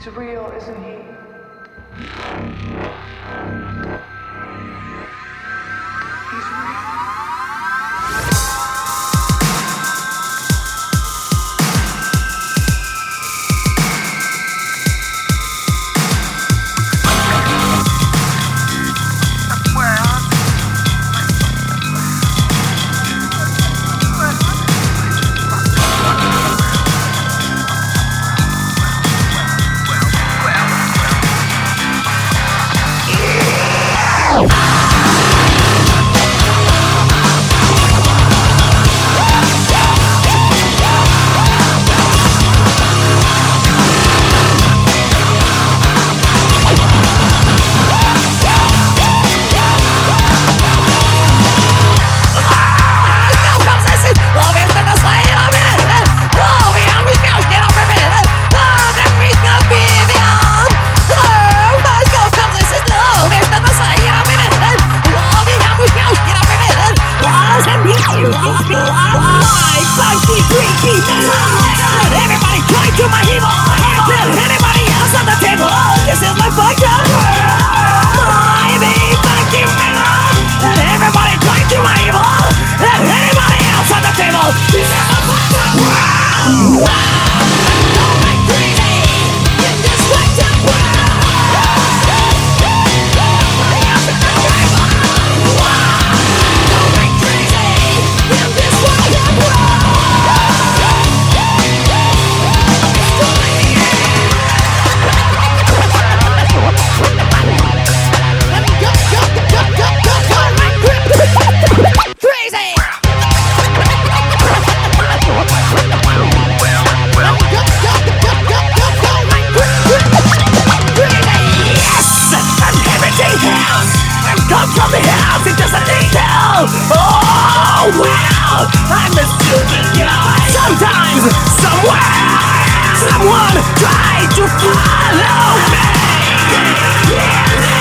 He's real, isn't he? He's real. Everybody try to my evil. Anybody else on the table? This is my function. I be funky melon. Everybody try to my evil. Anybody else on the table? This is my function. Don't make crazy in this function world. Everybody else on the table. Don't make crazy in this function world. Come from the house, it doesn't need help. Oh, wow, I'm mistaken guy. Sometimes, somewhere, someone tried to follow me.